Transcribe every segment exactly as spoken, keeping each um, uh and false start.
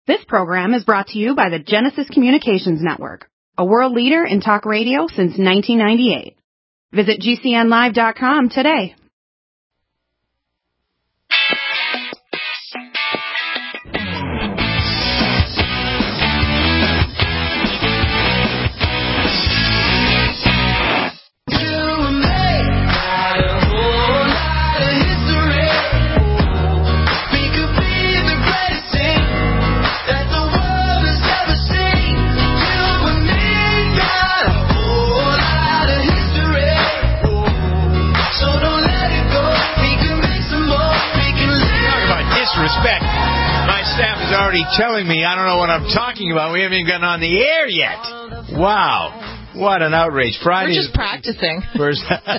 This program is brought to you by the Genesis Communications Network, a world leader in talk radio since nineteen ninety-eight. Visit G C N live dot com today. Respect. My staff is already telling me I don't know what I'm talking about. We haven't even gotten on the air yet. Wow. What an outrage. Friday. We're just practicing. First.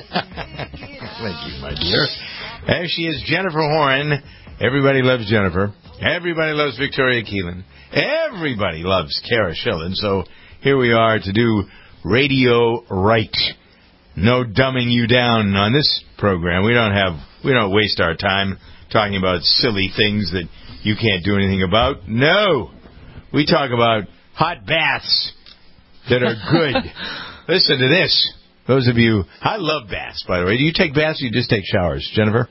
Thank you, my dear. There she is, Jennifer Horn. Everybody loves Jennifer. Everybody loves Victoria Keelan. Everybody loves Kara Schillen. So here we are to do Radio Right. No dumbing you down on this program. We don't have, we don't waste our time talking about silly things that you can't do anything about. No. We talk about hot baths that are good. Listen to this. Those of you, I love baths, by the way. Do you take baths or you just take showers, Jennifer?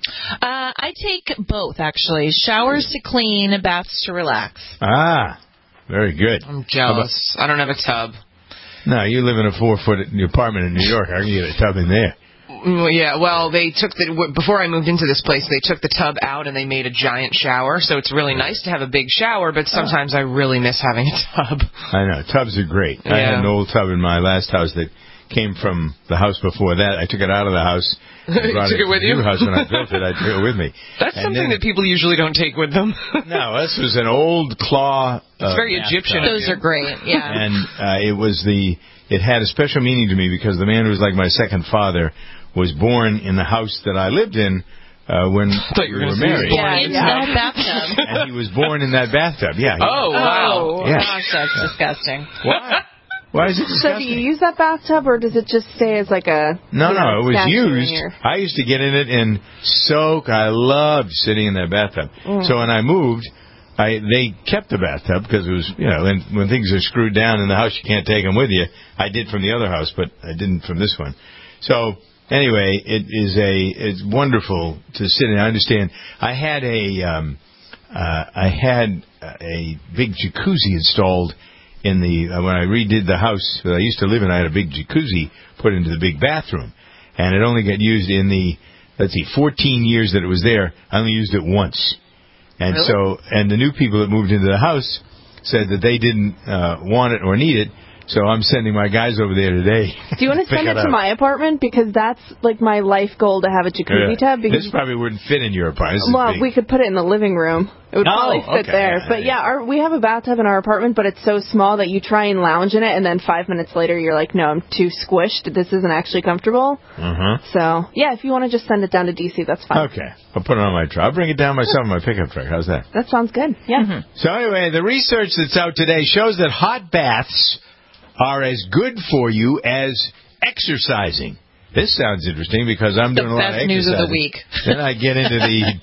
Uh, I take both, actually. Showers to clean, baths to relax. Ah, very good. I'm jealous. I don't have a tub. No, you live in a four-foot apartment in New York. I can get a tub in there. Yeah, well, they took the before I moved into this place, they took the tub out and they made a giant shower. So it's really nice to have a big shower, but sometimes I really miss having a tub. I know tubs are great. Yeah. I had an old tub in my last house that came from the house before that. I took it out of the house. You took it, it with to the you? New house when I built it. I took it with me. That's and something then, that people usually don't take with them. No, this was an old claw. Uh, it's very Egyptian. Those are great. Yeah. And uh, it was the. It had a special meaning to me because the man who was like my second father was born in the house that I lived in uh, when we you were, were married. Yeah, in that bathtub. And he was born in that bathtub. Yeah. He, Oh, wow. Oh, Yeah. gosh, that's disgusting. Why? Why is it So disgusting? do you use that bathtub, or does it just stay as like a... No, you know, no, it was statue in used. your- I used to get in it and soak. I loved sitting in that bathtub. Mm. So when I moved, I they kept the bathtub because it was, you know, when, when things are screwed down in the house, you can't take them with you. I did from the other house, but I didn't from this one. So anyway, it is a it's wonderful to sit in. I understand. I had a um, uh, I had a big jacuzzi installed in the uh, when I redid the house that I used to live in. I had a big jacuzzi put into the big bathroom, and it only got used in the let's see, fourteen years that it was there. I only used it once, and Really? so and the new people that moved into the house said that they didn't uh, want it or need it. So I'm sending my guys over there today. Do you want to send it to my apartment? Because that's like my life goal to have a jacuzzi Yeah. tub. Because This probably wouldn't fit in your apartment. This is well, big. we could put it in the living room. It would Oh, probably fit okay. there. Yeah, But yeah. yeah, our, we have a bathtub in our apartment, but it's so small that you try and lounge in it, and then five minutes later you're like, no, I'm too squished. This isn't actually comfortable. Uh-huh. So yeah, if you want to just send it down to D C, that's fine. Okay. I'll put it on my truck. I'll bring it down myself in my pickup truck. How's that? That sounds good. Yeah. Mm-hmm. So anyway, the research that's out today shows that hot baths are as good for you as exercising. This sounds interesting because I'm The doing a lot of best exercising. news of the week. Then I get into the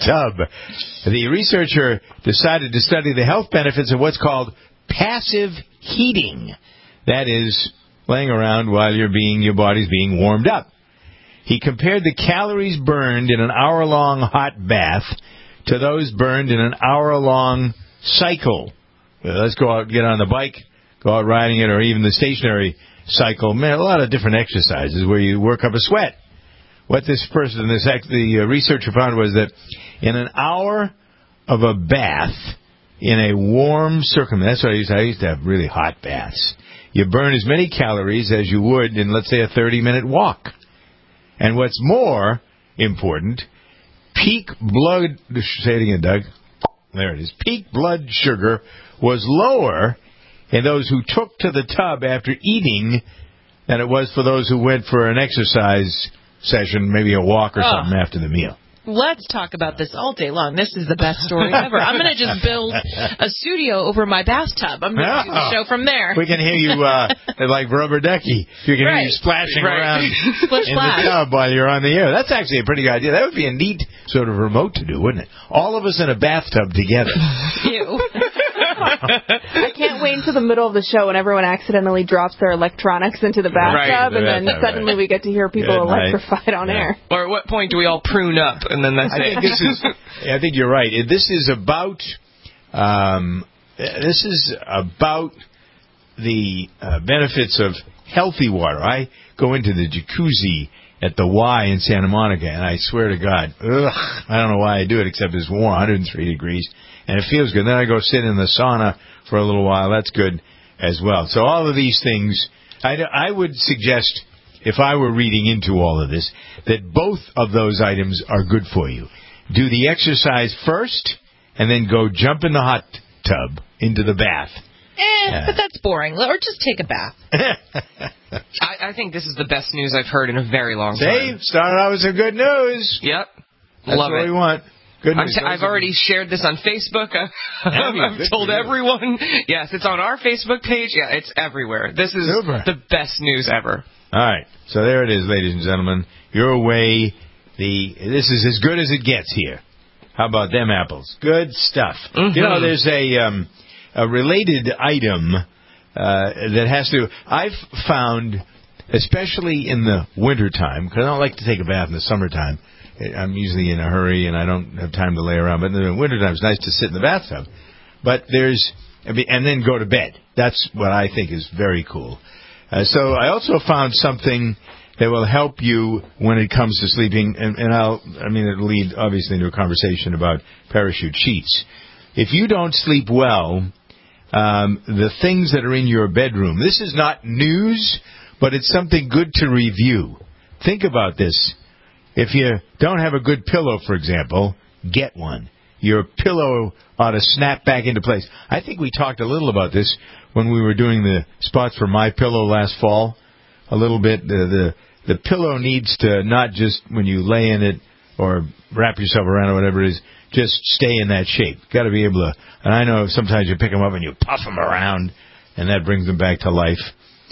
tub. The researcher decided to study the health benefits of what's called passive heating. That is, laying around while you're being your body's being warmed up. He compared the calories burned in an hour-long hot bath to those burned in an hour-long cycle. Well, let's go out and get on the bike, go out riding it, or even the stationary cycle. Man, a lot of different exercises where you work up a sweat. What this person, this the researcher found was that in an hour of a bath in a warm circumstance, that's what I used to, I used to have really hot baths. You burn as many calories as you would in, let's say, a thirty-minute walk. And what's more important, peak blood, say it again, Doug. There it is. Peak blood sugar was lower in those who took to the tub after eating than it was for those who went for an exercise session, maybe a walk or Oh. something after the meal. Let's talk about this all day long. This is the best story ever. I'm going to just build a studio over my bathtub. I'm going to do the show from there. We can hear you uh, like Rubber Ducky. You can Right. hear you splashing Right. around Splish in splash. the tub while you're on the air. That's actually a pretty good idea. That would be a neat sort of remote to do, wouldn't it? All of us in a bathtub together. Ew. I can't wait until the middle of the show when everyone accidentally drops their electronics into the bathtub, Right, and then right, suddenly right. we get to hear people Good night. electrified on Yeah. air. Or at what point do we all prune up, and then that's I it? think this is. I think you're right. This is about. Um, this is about the uh, benefits of healthy water. I go into the jacuzzi at the Y in Santa Monica, and I swear to God, ugh, I don't know why I do it, except it's warm, one hundred three degrees, and it feels good. Then I go sit in the sauna for a little while. That's good as well. So all of these things, I, I would suggest, if I were reading into all of this, that both of those items are good for you. Do the exercise first, and then go jump in the hot tub into the bath. Eh, Yeah. but that's boring. Or just take a bath. I, I think this is the best news I've heard in a very long See, time. started out with some good news. Yep. That's Love what it. we want. Good I'm news. t- I've already shared this on Facebook. Have you? I've Good told for you. everyone. Yes, it's on our Facebook page. Yeah, it's everywhere. This is Super. the best news ever. All right, so there it is, ladies and gentlemen. Your way. The this is as good as it gets here. How about them apples? Good stuff. Mm-hmm. You know, there's a um, a related item uh, that has to. I've found, especially in the wintertime, because I don't like to take a bath in the summertime. I'm usually in a hurry and I don't have time to lay around. But in the wintertime, it's nice to sit in the bathtub. But there's, I mean, and then go to bed. That's what I think is very cool. Uh, so I also found something that will help you when it comes to sleeping. And, and I'll, I mean, it'll lead obviously into a conversation about parachute sheets. If you don't sleep well, um, the things that are in your bedroom, this is not news, but it's something good to review. Think about this. If you don't have a good pillow, for example, get one. Your pillow ought to snap back into place. I think we talked a little about this when we were doing the spots for My Pillow last fall. A little bit. The, the, the pillow needs to not just when you lay in it or wrap yourself around or whatever it is, just stay in that shape. Got to be able to. And I know sometimes you pick them up and you puff them around, and that brings them back to life.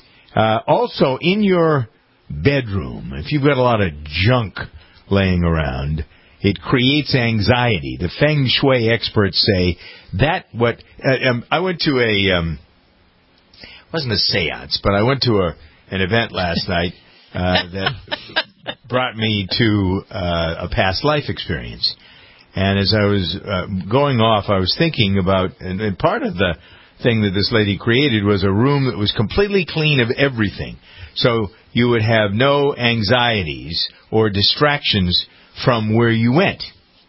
Uh, also, in your bedroom, if you've got a lot of junk laying around, it creates anxiety. The Feng Shui experts say that what uh, um, I went to a um, wasn't a séance, but I went to a an event last night uh, that brought me to uh, a past life experience. And as I was uh, going off, I was thinking about, and, and part of the thing that this lady created was a room that was completely clean of everything. So you would have no anxieties or distractions from where you went.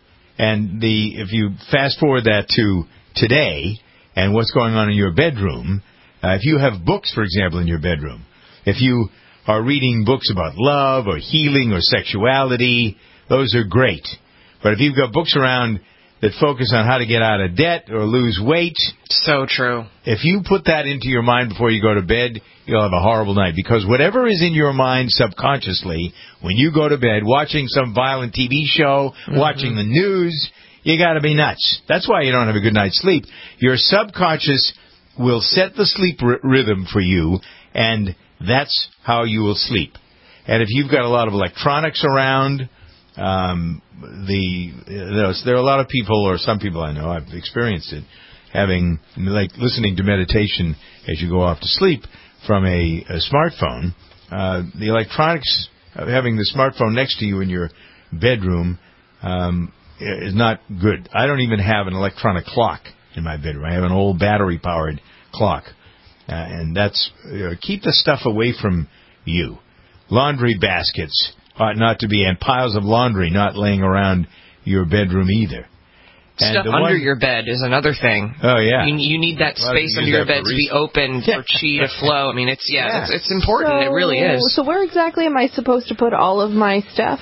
And the if you fast forward that to today and what's going on in your bedroom, uh, if you have books, for example, in your bedroom, if you are reading books about love or healing or sexuality, those are great. But if you've got books around that focus on how to get out of debt or lose weight, So true. if you put that into your mind before you go to bed, you'll have a horrible night. Because whatever is in your mind subconsciously, when you go to bed, watching some violent T V show, mm-hmm. watching the news, you got to be nuts. That's why you don't have a good night's sleep. Your subconscious will set the sleep r- rhythm for you, and that's how you will sleep. And if you've got a lot of electronics around, um, the you know, there are a lot of people, or some people I know, I've experienced it, having, like, listening to meditation as you go off to sleep from a, a smartphone. Uh, the electronics, having the smartphone next to you in your bedroom um, is not good. I don't even have an electronic clock in my bedroom. I have an old battery-powered clock. Uh, and that's, you know, keep the stuff away from you. Laundry baskets ought not to be, and piles of laundry not laying around your bedroom either. And Stuff the under one, your bed is another thing. Oh, yeah. You, you need that A lot of space people under use your that bed for to be research. open for chi to flow. I mean, it's, yeah, Yeah. It's, it's important. So, it really is. So where exactly am I supposed to put all of my stuff?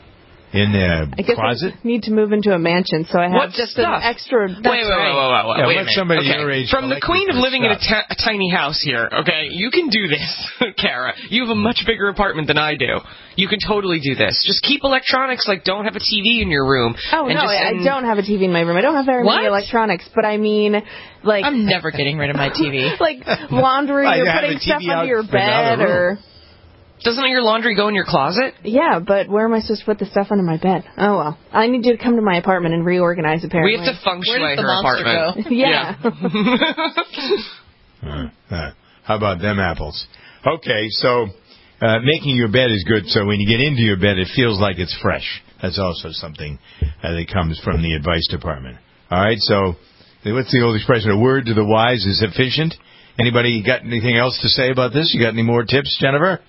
In the I guess closet? I need to move into a mansion, so I have What just stuff? an extra. Wait, wait, wait, wait, wait, wait, Yeah, wait a let minute. somebody okay. your age From the collect queen of your living in a, stuff. ta- a tiny house here, okay, you can do this, Kara. You have a much bigger apartment than I do. You can totally do this. Just keep electronics, like don't have a T V in your room. Oh and no, just, I and, don't have a T V in my room. I don't have very What? many electronics, but I mean, like I'm never getting rid of my T V. like laundry Well, you or have putting a T V stuff out under your in another bed, or Doesn't your laundry go in your closet? Yeah, but where am I supposed to put the stuff under my bed? Oh, well. I need you to come to my apartment and reorganize, apparently. We have to feng shui Where does the her monster apartment. go? Yeah. uh, uh, how about them apples? Okay, so uh, making your bed is good, so when you get into your bed, it feels like it's fresh. That's also something uh, that comes from the advice department. All right, so what's the old expression? A word to the wise is sufficient. Anybody got anything else to say about this? You got any more tips, Jennifer?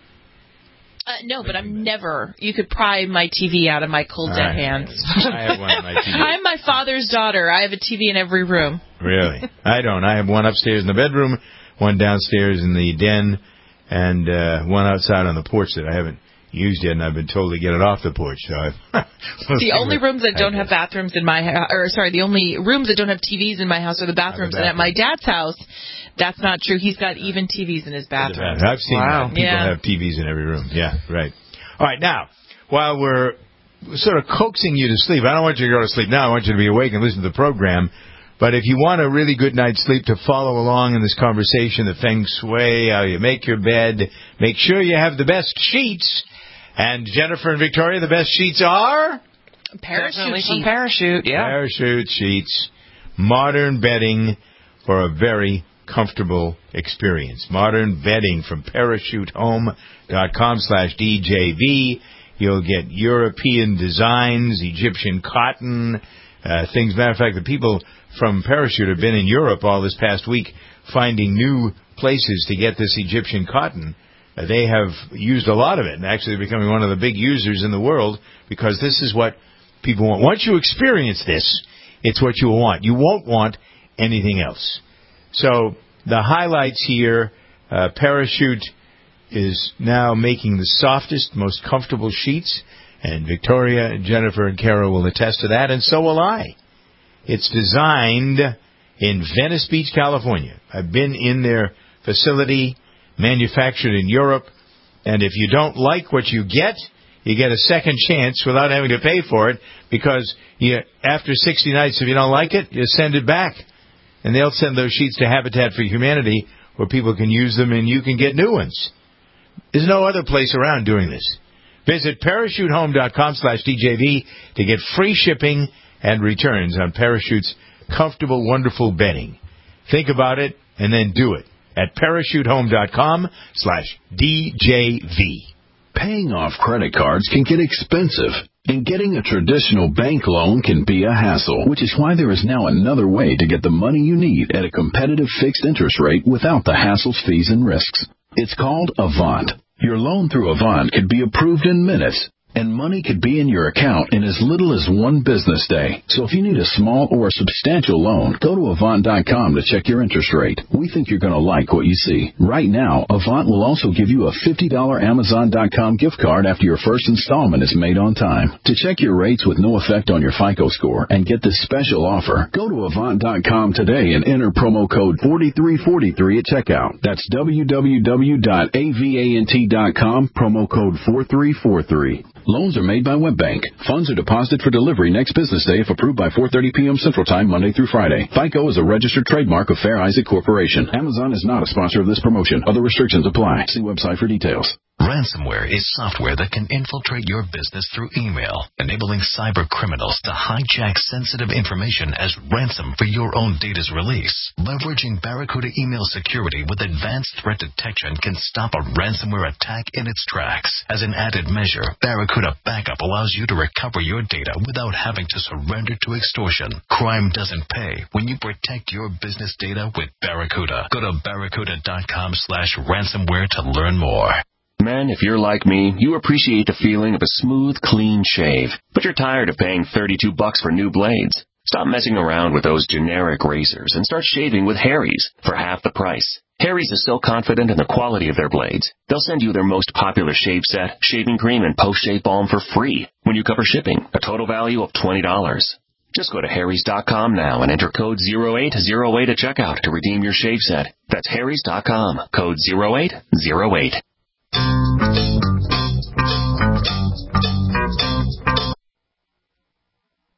Uh, no, but I'm never. You could pry my T V out of my cold dead right. hands. I have one on my T V. I'm my father's daughter. I have a T V in every room. Really? I don't. I have one upstairs in the bedroom, one downstairs in the den, and uh, one outside on the porch that I haven't used yet, and I've been told to get it off the porch. So I've the only rooms that don't have bathrooms in my house, or sorry, the only rooms that don't have T Vs in my house are the bathrooms. the And at my dad's house, that's not true. He's got even T Vs in his bathroom. I've seen Wow. that. People Yeah. have T Vs in every room. Yeah, right. All right, now, while we're sort of coaxing you to sleep, I don't want you to go to sleep now. I want you to be awake and listen to the program. But if you want a really good night's sleep to follow along in this conversation, the feng shui, how you make your bed, make sure you have the best sheets. And Jennifer and Victoria, the best sheets are? Parachute Definitely sheets. from Parachute, yeah. Parachute sheets. Modern bedding for a very comfortable experience. Modern bedding from parachutehome.com slash DJV. You'll get European designs, Egyptian cotton, uh, things. Matter of fact, the people from Parachute have been in Europe all this past week finding new places to get this Egyptian cotton. Uh, they have used a lot of it and actually becoming one of the big users in the world because this is what people want. Once you experience this, it's what you want. You won't want anything else. So the highlights here, uh, Parachute is now making the softest, most comfortable sheets, and Victoria, Jennifer, and Kara will attest to that, and so will I. It's designed in Venice Beach, California. I've been in their facility, manufactured in Europe, and if you don't like what you get, you get a second chance without having to pay for it, because you, after sixty nights, if you don't like it, you send it back. And they'll send those sheets to Habitat for Humanity where people can use them and you can get new ones. There's no other place around doing this. Visit parachutehome.com slash DJV to get free shipping and returns on Parachute's comfortable, wonderful bedding. Think about it and then do it at parachutehome.com slash DJV. Paying off credit cards can get expensive, and getting a traditional bank loan can be a hassle, which is why there is now another way to get the money you need at a competitive fixed interest rate without the hassles, fees, and risks. It's called Avant. Your loan through Avant could be approved in minutes, and money could be in your account in as little as one business day. So if you need a small or a substantial loan, go to Avant dot com to check your interest rate. We think you're going to like what you see. Right now, Avant will also give you a fifty dollars Amazon dot com gift card after your first installment is made on time. To check your rates with no effect on your FICO score and get this special offer, go to Avant dot com today and enter promo code four three four three at checkout. That's w w w dot avant dot com, promo code four three four three. Loans are made by WebBank. Funds are deposited for delivery next business day if approved by four thirty p.m. Central Time, Monday through Friday. FICO is a registered trademark of Fair Isaac Corporation. Amazon is not a sponsor of this promotion. Other restrictions apply. See website for details. Ransomware is software that can infiltrate your business through email, enabling cyber criminals to hijack sensitive information as ransom for your own data's release. Leveraging Barracuda email security with advanced threat detection can stop a ransomware attack in its tracks. As an added measure, Barracuda Backup allows you to recover your data without having to surrender to extortion. Crime doesn't pay when you protect your business data with Barracuda. Go to barracuda dot com slash ransomware to learn more. Men, if you're like me, you appreciate the feeling of a smooth, clean shave, but you're tired of paying thirty-two bucks for new blades. Stop messing around with those generic razors and start shaving with Harry's for half the price. Harry's is so confident in the quality of their blades, they'll send you their most popular shave set, shaving cream, and post-shave balm for free when you cover shipping, a total value of twenty dollars. Just go to harrys dot com now and enter code zero eight zero eight at checkout to redeem your shave set. That's harrys dot com, code zero eight zero eight. Did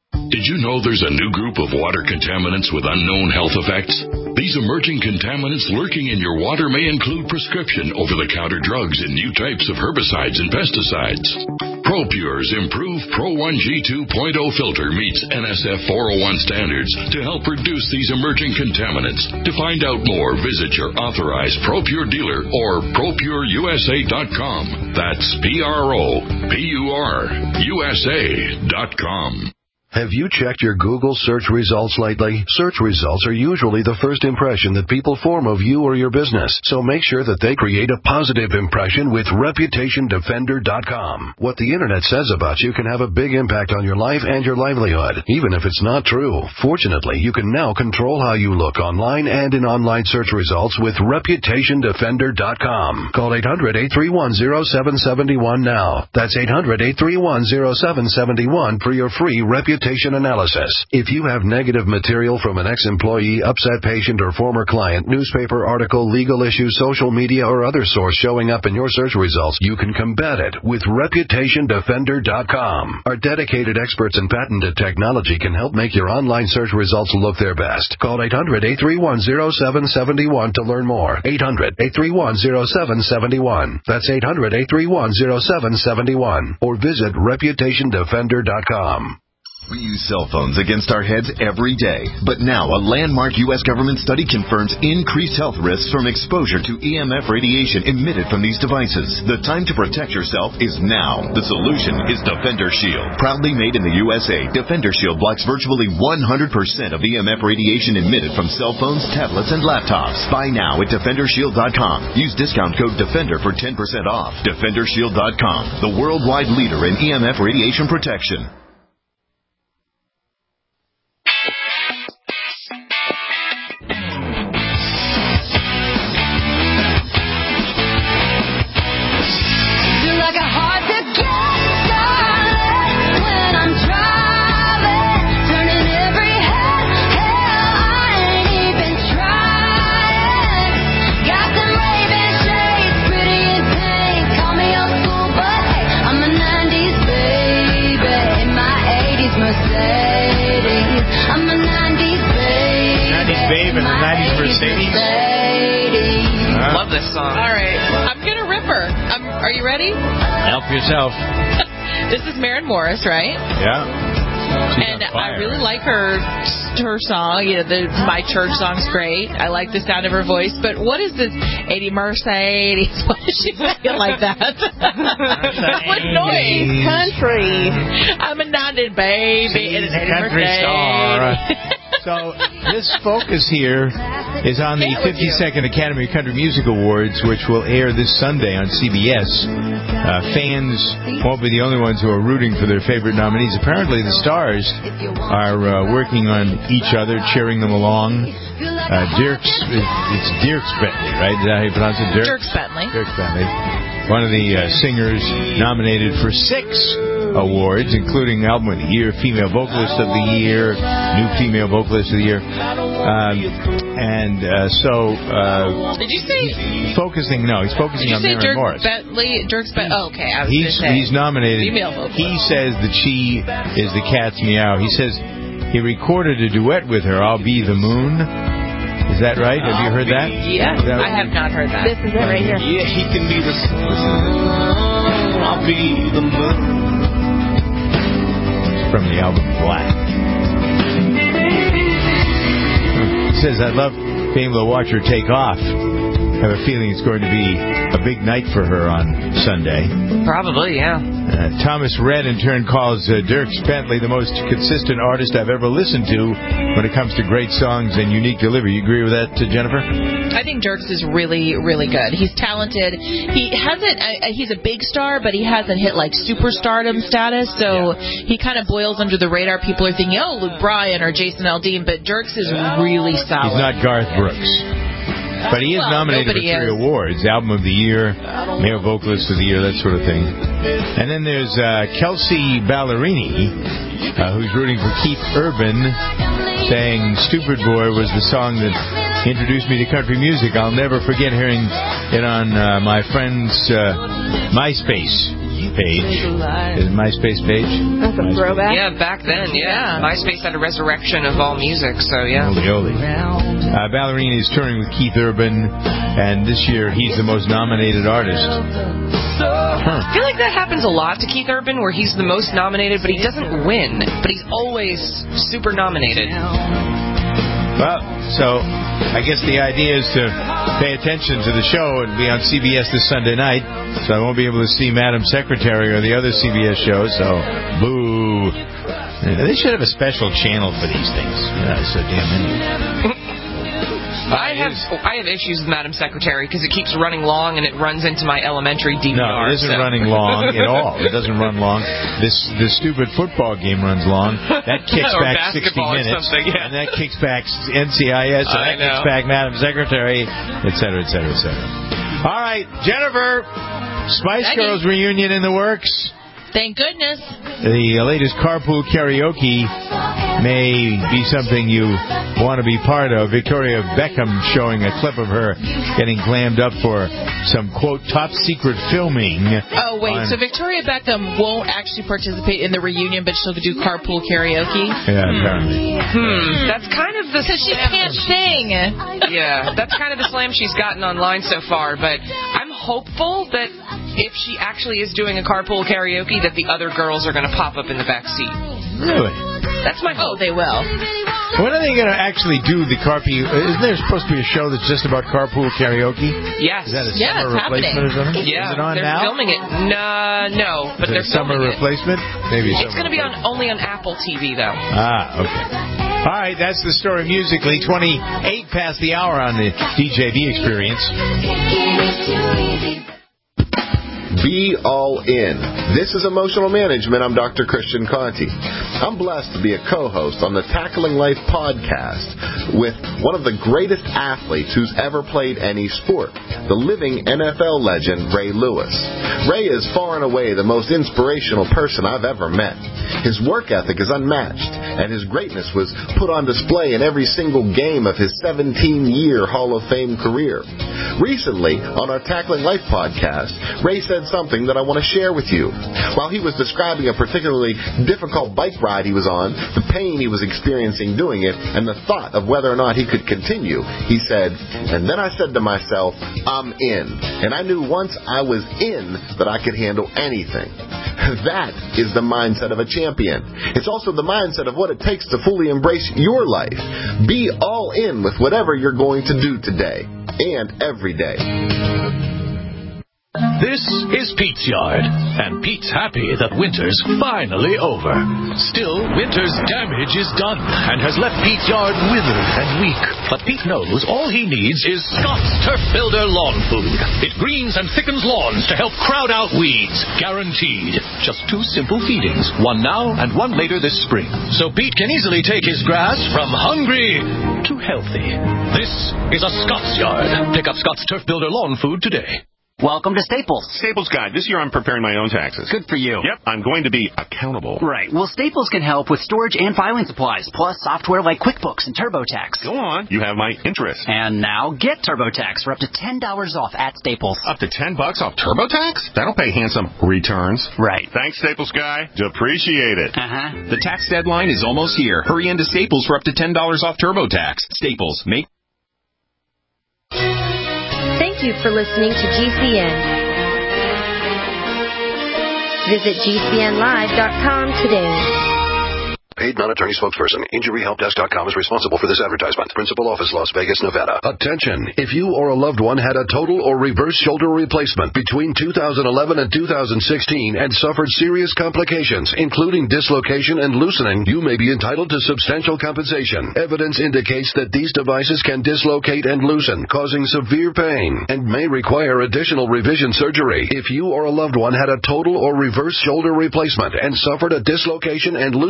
you know there's a new group of water contaminants with unknown health effects? These emerging contaminants lurking in your water may include prescription over-the-counter drugs and new types of herbicides and pesticides. ProPure's improved Pro one G two point oh filter meets N S F four oh one standards to help reduce these emerging contaminants. To find out more, visit your authorized ProPure dealer or pro pure U S A dot com. That's P R O P U R U S A dot com. Have you checked your Google search results lately? Search results are usually the first impression that people form of you or your business, so make sure that they create a positive impression with reputation defender dot com. What the internet says about you can have a big impact on your life and your livelihood, even if it's not true. Fortunately, you can now control how you look online and in online search results with reputation defender dot com. Call eight hundred, eight three one, zero seven seven one now. That's eight hundred, eight three one, zero seven seven one for your free reputation analysis. If you have negative material from an ex-employee, upset patient, or former client, newspaper article, legal issue, social media, or other source showing up in your search results, you can combat it with reputation defender dot com. Our dedicated experts in patented technology can help make your online search results look their best. Call eight hundred, eight three one, zero seven seven one to learn more. eight hundred, eight three one, zero seven seven one. That's eight hundred, eight three one, zero seven seven one. Or visit reputation defender dot com. We use cell phones against our heads every day, but now a landmark U S government study confirms increased health risks from exposure to E M F radiation emitted from these devices. The time to protect yourself is now. The solution is Defender Shield. Proudly made in the U S A, Defender Shield blocks virtually one hundred percent of E M F radiation emitted from cell phones, tablets, and laptops. Buy now at defender shield dot com. Use discount code DEFENDER for ten percent off. defender shield dot com, the worldwide leader in E M F radiation protection. Love this song. All right. I'm going to rip her. I'm, are you ready? Help yourself. This is Maren Morris, right? Yeah. She's and I really like her her song. You know, the My Church song's great. I like the sound of her voice. But what is this? eighty Mercedes. Why does she feel like that? What noise? Country. I'm a ninety baby. She's a country star. So this focus here is on the fifty-second Academy of Country Music Awards, which will air this Sunday on C B S. Uh, fans won't be the only ones who are rooting for their favorite nominees. Apparently the stars are uh, working on each other, cheering them along. Uh, Dierks, it's Dierks Bentley, right? Is that how you pronounce it? Dierks, Dierks Bentley. Dierks Bentley. One of the uh, singers nominated for six awards, including Album of the Year, Female Vocalist of the Year, New Female Vocalist of the Year. Um, and uh, so... Uh, Did you say... He's focusing... No, he's focusing Did you on say Maren Dirk Morris. Bentley? Dirks Bentley... Oh, okay. I was he's, say he's nominated. Female vocalist. He says that she is the cat's meow. He says he recorded a duet with her, I'll Be the Moon. Is that right? Have you heard that? Yeah, that I have not heard that. This is it right here. Yeah, he can be the sun. I'll be the moon. From the album Black. He says, I love being able to watch her take off. I have a feeling it's going to be a big night for her on Sunday. Probably, yeah. Uh, Thomas Redd, in turn, calls uh, Dierks Bentley the most consistent artist I've ever listened to when it comes to great songs and unique delivery. You agree with that, uh, Jennifer? I think Dierks is really, really good. He's talented. He hasn't. Uh, he's a big star, but he hasn't hit like superstardom status. So yeah. He kind of boils under the radar. People are thinking, oh, Luke Bryan or Jason Aldean, but Dierks is really solid. He's not Garth Brooks. But he is well, nominated for three is. awards, Album of the Year, Male Vocalist of the Year, that sort of thing. And then there's uh, Kelsey Ballerini, uh, who's rooting for Keith Urban, saying Stupid Boy was the song that introduced me to country music. I'll never forget hearing it on uh, my friend's uh, MySpace. page. His MySpace page. That's a throwback. Yeah, back then, yeah. yeah. MySpace had a resurrection of all music, so yeah. Holy, holy. Uh, Ballerina is touring with Keith Urban, and this year he's the most nominated artist. Huh. I feel like that happens a lot to Keith Urban, where he's the most nominated, but he doesn't win. But he's always super nominated. Well, so I guess the idea is to pay attention to the show and be on C B S this Sunday night. So I won't be able to see Madam Secretary or the other C B S shows. So, boo. They should have a special channel for these things. Yeah, it's so damn many. I have I have issues with Madam Secretary because it keeps running long and it runs into my elementary D V R. No, it isn't so. running long at all. It doesn't run long. This this stupid football game runs long. That kicks back sixty minutes, yeah. and that kicks back N C I S, and that kicks back Madam Secretary, et cetera, et cetera, et cetera. All right, Jennifer, Spice Becky. Girls reunion in the works. Thank goodness. The latest carpool karaoke may be something you want to be part of. Victoria Beckham showing a clip of her getting glammed up for some, quote, top secret filming. Oh, wait. on... So Victoria Beckham won't actually participate in the reunion, but she'll do carpool karaoke? Yeah, hmm. apparently. Hmm. That's kind of the Because she can't sing. Yeah, that's kind of the slam she's gotten online so far, but I'm hopeful that if she actually is doing a carpool karaoke, that the other girls are going to pop up in the back seat. Really? That's my hope. Oh, they will. When are they going to actually do the carpool? Isn't there supposed to be a show that's just about carpool karaoke? Yes. Is that a yeah, summer replacement or something? Yeah. Is it on they're now? filming it. No, no, but Is it they're a summer filming replacement? it. Maybe It's going to be on only on Apple T V, though. Ah, okay. All right, that's the story musically. twenty-eight past the hour on the D J V experience. Be all in. This is Emotional Management. I'm Doctor Christian Conti. I'm blessed to be a co-host on the Tackling Life podcast with one of the greatest athletes who's ever played any sport, the living N F L legend, Ray Lewis. Ray is far and away the most inspirational person I've ever met. His work ethic is unmatched, and his greatness was put on display in every single game of his seventeen-year Hall of Fame career. Recently, on our Tackling Life podcast, Ray said something that I want to share with you. While he was describing a particularly difficult bike ride he was on, the pain he was experiencing doing it, and the thought of whether or not he could continue, he said, and then I said to myself, I'm in. And I knew once I was in that I could handle anything. That is the mindset of a champion. It's also the mindset of what it takes to fully embrace your life. Be all in with whatever you're going to do today and every day. This is Pete's Yard, and Pete's happy that winter's finally over. Still, winter's damage is done and has left Pete's Yard withered and weak. But Pete knows all he needs is Scott's Turf Builder Lawn Food. It greens and thickens lawns to help crowd out weeds. Guaranteed. Just two simple feedings, one now and one later this spring. So Pete can easily take his grass from hungry to healthy. This is a Scott's Yard. Pick up Scott's Turf Builder Lawn Food today. Welcome to Staples. Staples Guide. This year I'm preparing my own taxes. Good for you. Yep, I'm going to be accountable. Right. Well, Staples can help with storage and filing supplies, plus software like QuickBooks and TurboTax. Go on. You have my interest. And now get TurboTax for up to ten dollars off at Staples. Up to ten bucks off TurboTax? That'll pay handsome returns. Right. Thanks, Staples Guy. Appreciate it. Uh-huh. The tax deadline is almost here. Hurry into Staples for up to ten dollars off TurboTax. Staples. Make... Thank you for listening to G C N. Visit G C N live dot com today. Paid non-attorney spokesperson. Injury Help Desk dot com is responsible for this advertisement. Principal office, Las Vegas, Nevada. Attention! If you or a loved one had a total or reverse shoulder replacement between two thousand eleven and two thousand sixteen and suffered serious complications, including dislocation and loosening, you may be entitled to substantial compensation. Evidence indicates that these devices can dislocate and loosen, causing severe pain, and may require additional revision surgery. If you or a loved one had a total or reverse shoulder replacement and suffered a dislocation and loosening required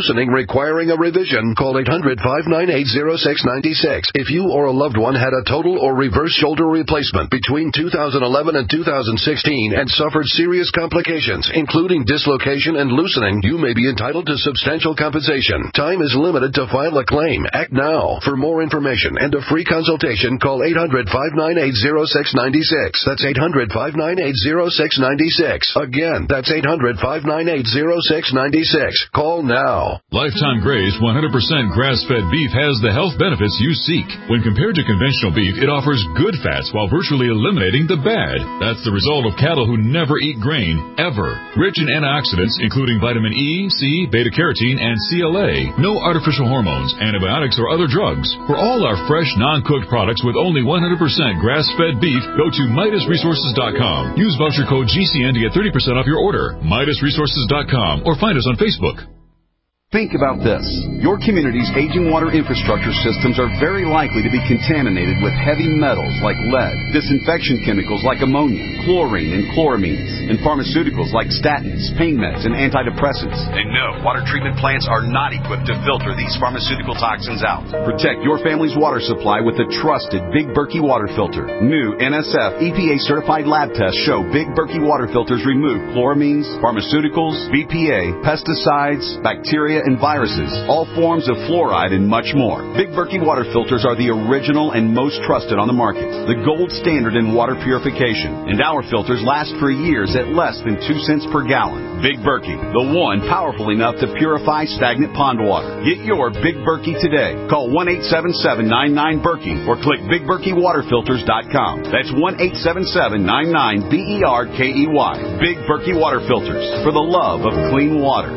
requiring a revision, call eight hundred, five nine eight, zero six nine six. If you or a loved one had a total or reverse shoulder replacement between two thousand eleven and two thousand sixteen and suffered serious complications, including dislocation and loosening, you may be entitled to substantial compensation. Time is limited to file a claim. Act now. For more information and a free consultation, call eight hundred, five nine eight, zero six nine six. That's eight hundred, five nine eight, zero six nine six. Again, that's eight hundred, five nine eight, zero six nine six. Call now. Lifetime Graze one hundred percent grass-fed beef has the health benefits you seek. When compared to conventional beef, it offers good fats while virtually eliminating the bad. That's the result of cattle who never eat grain, ever. Rich in antioxidants, including vitamin E, C, beta-carotene, and C L A. No artificial hormones, antibiotics, or other drugs. For all our fresh, non-cooked products with only one hundred percent grass-fed beef, go to Midas Resources dot com. Use voucher code G C N to get thirty percent off your order. Midas Resources dot com or find us on Facebook. Think about this. Your community's aging water infrastructure systems are very likely to be contaminated with heavy metals like lead, disinfection chemicals like ammonia, chlorine and chloramines, and pharmaceuticals like statins, pain meds, and antidepressants. And no, water treatment plants are not equipped to filter these pharmaceutical toxins out. Protect your family's water supply with the trusted Big Berkey water filter. New N S F E P A-certified lab tests show Big Berkey water filters remove chloramines, pharmaceuticals, B P A, pesticides, bacteria, and viruses, all forms of fluoride, and much more. Big Berkey water filters are the original and most trusted on the market, the gold standard in water purification, and our filters last for years at less than two cents per gallon. Big Berkey, the one powerful enough to purify stagnant pond water. Get your Big Berkey today. Call one eight seven seven, nine nine, Berkey or click Big Berkey Water Filters dot com. That's one eight seven seven, nine nine, B E R K E Y. Big Berkey Water Filters, for the love of clean water.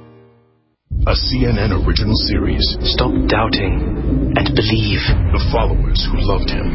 A C N N original series. Stop doubting and believe. The followers who loved him.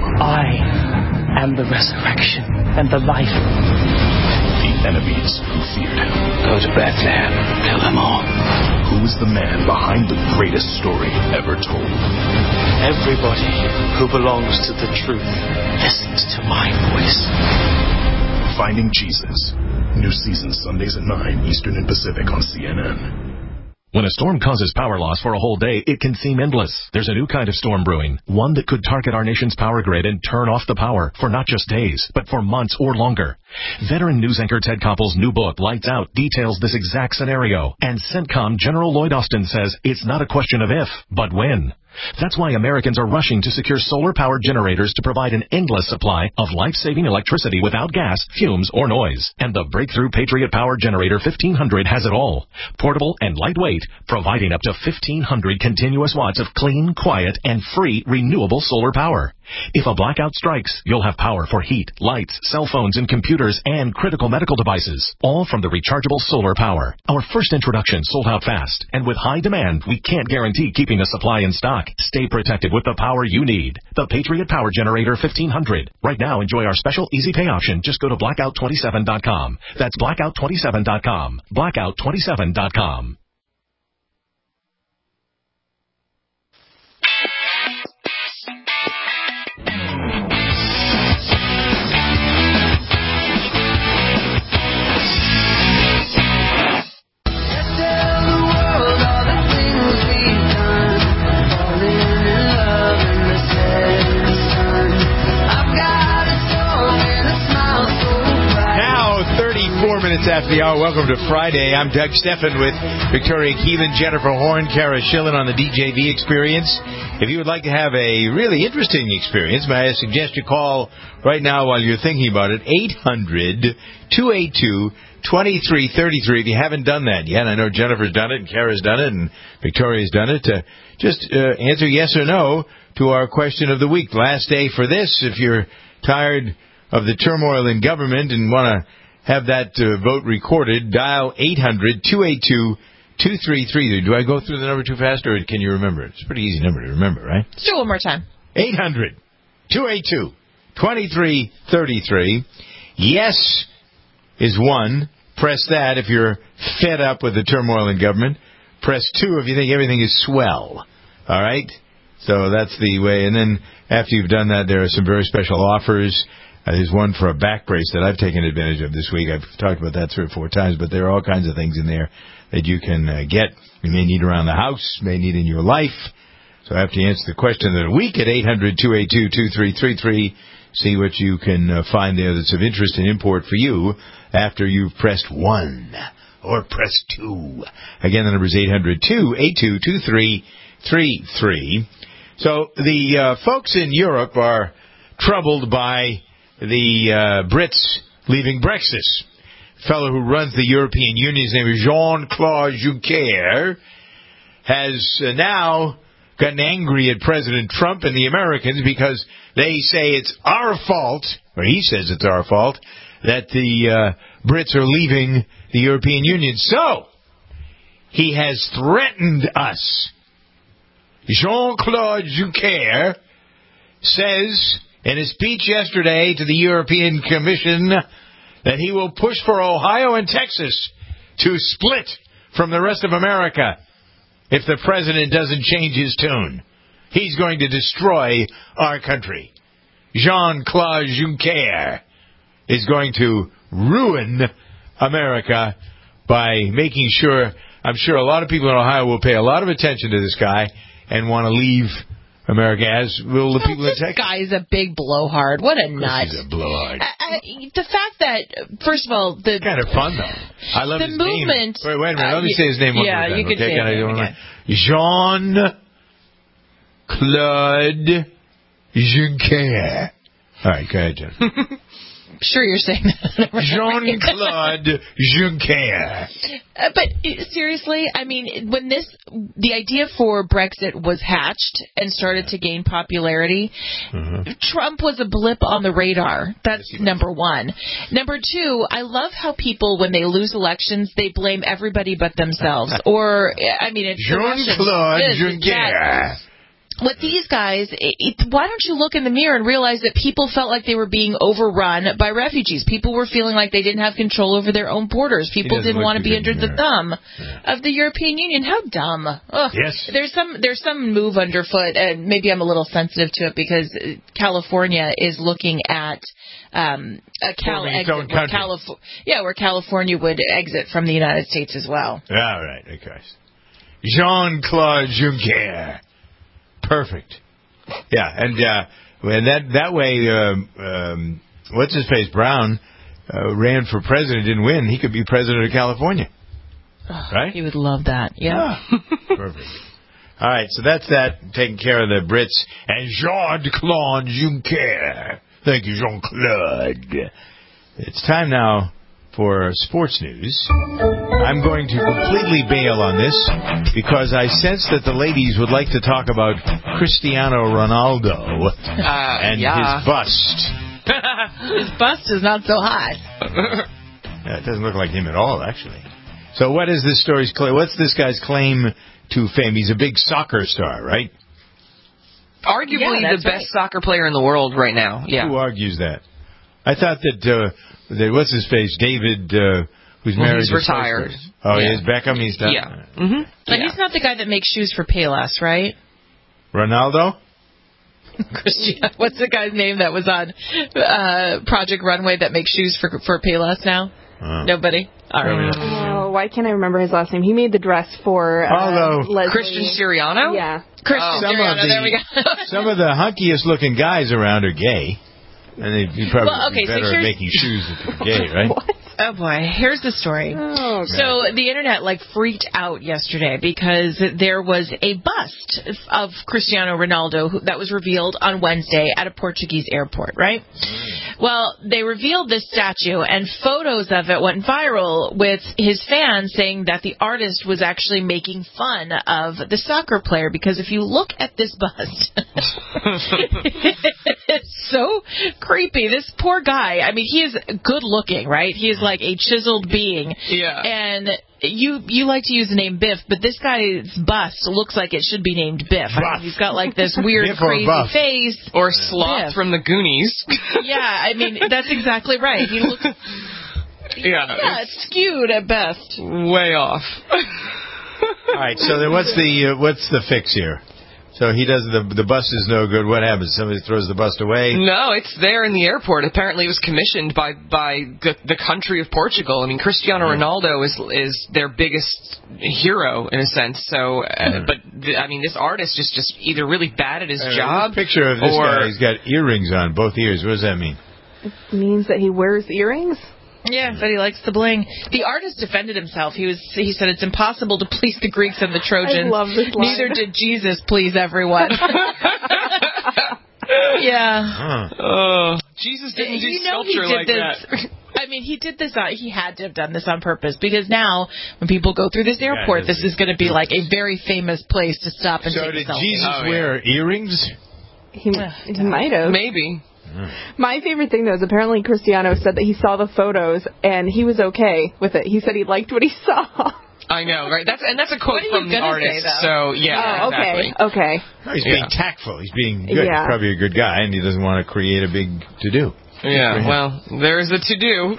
I am the resurrection and the life. The enemies who feared him. Go to Bethlehem. Kill them all. Who is the man behind the greatest story ever told? Everybody who belongs to the truth listens to my voice. Finding Jesus. New season Sundays at nine Eastern and Pacific on C N N. When a storm causes power loss for a whole day, it can seem endless. There's a new kind of storm brewing, one that could target our nation's power grid and turn off the power for not just days, but for months or longer. Veteran news anchor Ted Koppel's new book, Lights Out, details this exact scenario. And CENTCOM General Lloyd Austin says it's not a question of if, but when. That's why Americans are rushing to secure solar-powered generators to provide an endless supply of life-saving electricity without gas, fumes, or noise. And the breakthrough Patriot Power Generator fifteen hundred has it all. Portable and lightweight, providing up to fifteen hundred continuous watts of clean, quiet, and free renewable solar power. If a blackout strikes, you'll have power for heat, lights, cell phones, and computers, and critical medical devices, all from the rechargeable solar power. Our first introduction sold out fast, and with high demand, we can't guarantee keeping a supply in stock. Stay protected with the power you need. The Patriot Power Generator fifteen hundred. Right now, enjoy our special easy pay option. Just go to blackout twenty-seven dot com. That's blackout twenty-seven dot com. blackout twenty-seven dot com. Minutes after the hour. Welcome to Friday. I'm Doug Steffen with Victoria Keelan, Jennifer Horn, Kara Schillen on the D J V Experience. If you would like to have a really interesting experience, may I suggest you call right now while you're thinking about it, eight hundred, two eight two, two three three three. If you haven't done that yet, I know Jennifer's done it and Kara's done it and Victoria's done it. Uh, just uh, answer yes or no to our question of the week. Last day for this. If you're tired of the turmoil in government and want to have that uh, vote recorded, dial eight hundred, two eight two, two three three three. Do I go through the number too fast, or can you remember it? It's a pretty easy number to remember, right? Let's do it one more time. eight hundred, two eight two, two three three three. Yes is one. Press that if you're fed up with the turmoil in government. Press two if you think everything is swell. All right? So that's the way. And then after you've done that, there are some very special offers. Uh, there's one for a back brace that I've taken advantage of this week. I've talked about that three or four times, but there are all kinds of things in there that you can uh, get. You may need around the house, may need in your life. So I have to answer the question of the week at eight hundred, two eight two, two three three three. See what you can uh, find there that's of interest and import for you after you've pressed one or pressed two. Again, the number is eight hundred, two eight two, two three three three. So the uh, folks in Europe are troubled by the uh, Brits leaving Brexit. The fellow who runs the European Union, his name is Jean-Claude Juncker, has uh, now gotten angry at President Trump and the Americans because they say it's our fault, or he says it's our fault, that the uh, Brits are leaving the European Union. So, he has threatened us. Jean-Claude Juncker says in his speech yesterday to the European Commission that he will push for Ohio and Texas to split from the rest of America if the president doesn't change his tune. He's going to destroy our country. Jean-Claude Juncker is going to ruin America by making sure, I'm sure a lot of people in Ohio will pay a lot of attention to this guy and want to leave America, as will the people in Texas. This guy is a big blowhard. What a nut. He's a blowhard. Uh, uh, the fact that, first of all, the... kind of fun, though. I love the his movement, name. Wait, wait a minute. Uh, Let me say his name one yeah, more time. you could okay? say Can I do it one? Jean-Claude Juncker. All right, go ahead, Jen. Sure you're saying that. Jean-Claude Juncker. Uh, but uh, seriously, I mean, when this, the idea for Brexit was hatched and started to gain popularity, mm-hmm. Trump was a blip on the radar. That's number one. Number two, I love how people, when they lose elections, they blame everybody but themselves. Or, I mean, it's Jean-Claude Juncker. With these guys, it, it, why don't you look in the mirror and realize that people felt like they were being overrun by refugees? People were feeling like they didn't have control over their own borders. People didn't want to be under the thumb yeah. of the European Union. How dumb! Ugh. Yes. There's some there's some move underfoot, and maybe I'm a little sensitive to it because California is looking at um, a Cal exit. Where Calif- yeah, where California would exit from the United States as well. All right, okay. Jean-Claude Juncker. Perfect. Yeah, and uh, and that that way, um, um, what's his face Brown uh, ran for president, didn't win. He could be president of California, oh, right? He would love that. Yeah. yeah. Perfect. All right, so that's that. Taking care of the Brits and Jean-Claude Juncker. Thank you, Jean-Claude. It's time now for sports news. I'm going to completely bail on this because I sense that the ladies would like to talk about Cristiano Ronaldo uh, and yeah. his bust. His bust is not so hot. Yeah, it doesn't look like him at all, actually. So what is this story's claim? What's this guy's claim to fame? He's a big soccer star, right? Arguably yeah, the best right. soccer player in the world right now. Yeah. Who argues that? I thought that, uh, that what's his face, David, uh, who's well, married. He's retired. Oh, yeah. he is Beckham. He's done. Yeah. Mm-hmm. And yeah. he's not the guy that makes shoes for Payless, right? Ronaldo. Christian, what's the guy's name that was on uh, Project Runway that makes shoes for for Payless now? Uh, Nobody. All right. Oh, why can't I remember his last name? He made the dress for uh, Although Leslie. Christian Siriano. Yeah, Christian oh. some Siriano. Of the, there we go. Some of the hunkiest looking guys around are gay. And they'd be probably well, okay, better so at making shoes if they're gay, right? What? Oh, boy. Here's the story. Oh, so the Internet, like, freaked out yesterday because there was a bust of Cristiano Ronaldo who, that was revealed on Wednesday at a Portuguese airport, right? Mm. Well, they revealed this statue, and photos of it went viral with his fans saying that the artist was actually making fun of the soccer player because if you look at this bust, it's so creepy. This poor guy, I mean, he is good looking, right? He is like a chiseled being. Yeah. And you you like to use the name Biff, but this guy's bust looks like it should be named Biff. I mean, he's got like this weird, Biff or crazy Buff. face. Or Sloth Biff. from the Goonies. Yeah, I mean, that's exactly right. He looks... Yeah, yeah, it's skewed at best. Way off. All right, so then what's the uh, what's the fix here? So he does the the bus is no good. What happens? Somebody throws the bus away? No, it's there in the airport. Apparently, it was commissioned by by the, the country of Portugal. I mean, Cristiano Ronaldo is is their biggest hero in a sense. So, uh, but th- I mean, this artist is just either really bad at his Uh, job. Picture of this or, guy. He's got earrings on both ears. What does that mean? It means that he wears earrings. Yeah, but he likes the bling. The artist defended himself. He was he said it's impossible to please the Greeks and the Trojans. I love this line. Neither did Jesus please everyone. Yeah. Huh. Uh, Jesus didn't do you know sculpture he did like this. that. I mean, he did this. On, he had to have done this on purpose because now, when people go through this airport, Yeah, this is going to be like a very famous place to stop and So take did a selfie. Jesus Oh, yeah. wear earrings? He, he might have. Maybe. My favorite thing, though, is apparently Cristiano said that he saw the photos and he was okay with it. He said he liked what he saw. I know, right? That's and that's a quote What are you from the gonna artist. say, So yeah, oh, exactly. okay. Okay. No, he's Yeah. being tactful. He's being good. Yeah. He's probably a good guy, and he doesn't want to create a big to-do. Yeah, well, there's a to-do.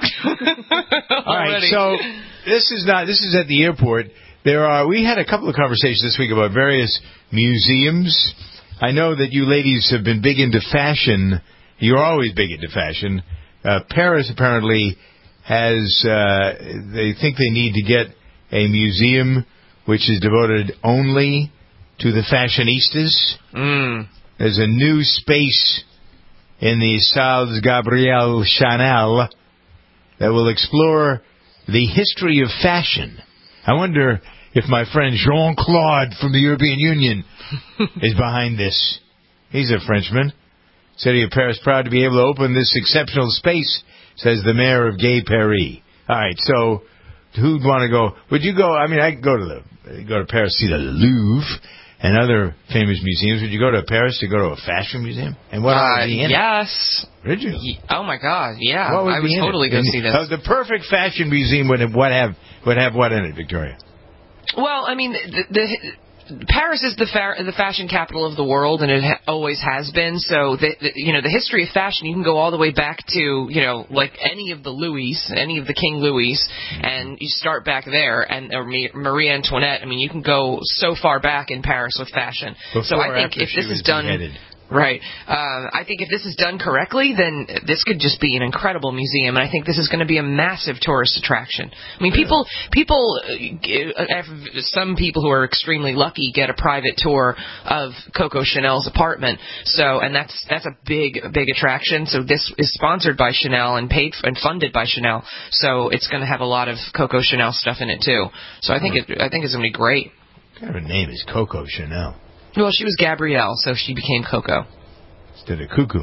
All right, so this is not. This is at the airport. There are. We had a couple of conversations this week about various museums. I know that you ladies have been big into fashion. You're always big into fashion. Uh, Paris apparently has. Uh, they think they need to get a museum which is devoted only to the fashionistas. Mm. There's a new space in the Salle Gabrielle Chanel that will explore the history of fashion. I wonder if my friend Jean-Claude from the European Union is behind this. He's a Frenchman. City of Paris proud to be able to open this exceptional space, says the mayor of Gay Paris. All right, so who'd want to go? Would you go? I mean, I could go to the go to Paris, see the Louvre and other famous museums. Would you go to Paris to go to a fashion museum? And what Uh, would be in yes. it? Would you? Ye- Oh my God! Yeah, What would I would be in totally it? go And, see this. Uh, the perfect fashion museum would have what have would have what in it, Victoria? Well, I mean, the, the Paris is the fa- the fashion capital of the world, and it ha- always has been. So, the, the, you know, the history of fashion, you can go all the way back to, you know, like any of the Louis, any of the King Louis, and you start back there. And or Marie Antoinette. I mean, you can go so far back in Paris with fashion. Before so I or think after if she this was is done. beheaded? Right. Uh, I think if this is done correctly, then this could just be an incredible museum, and I think this is going to be a massive tourist attraction. I mean, people, people, uh, some people who are extremely lucky get a private tour of Coco Chanel's apartment. So, and that's that's a big, big attraction. So this is sponsored by Chanel and paid for, and funded by Chanel. So it's going to have a lot of Coco Chanel stuff in it too. So I think it, I think it's going to be great. What kind of a name is Coco Chanel? Well, she was Gabrielle, so she became Coco. Instead of Cuckoo.